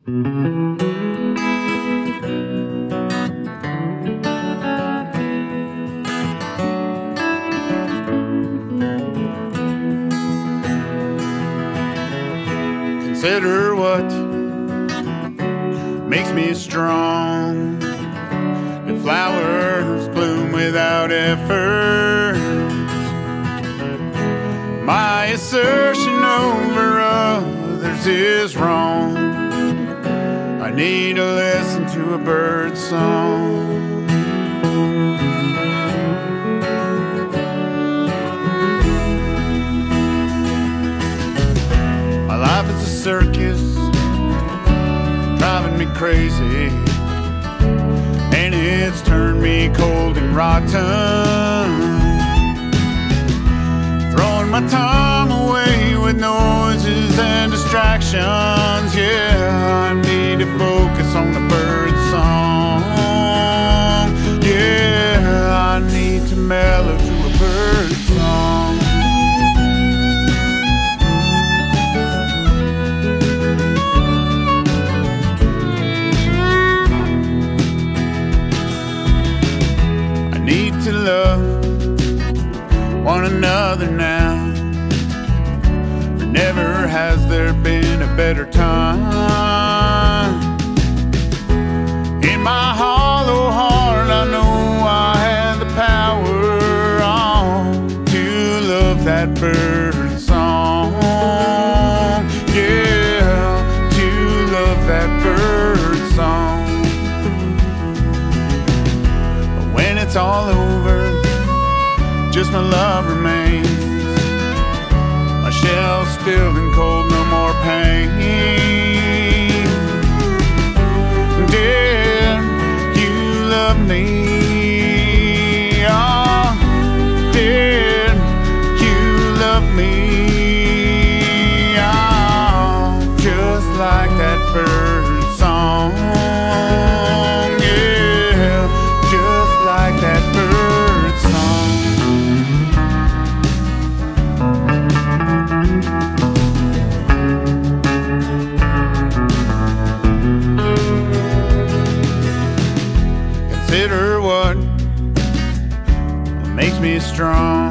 Consider what makes me strong. If flowers bloom without effort, my assertion over others is wrong. I need to listen to a bird's song. My life is a circus, driving me crazy, and it's turned me cold and rotten. Throwing my time away with noises and distractions. Yeah, I need to focus on the bird's song. Yeah, I need to mellow to a bird's song. I need to love one another now. Never has there been a better time. In my hollow heart, I know I have the power to love that bird song. Yeah, to love that bird song. But when it's all over, just my love remains. My shell's still and cold, no more pain. Did you love me? Oh, did you love me? Oh, just like that bird song. Yeah, just like that bird song. Consider what makes me strong.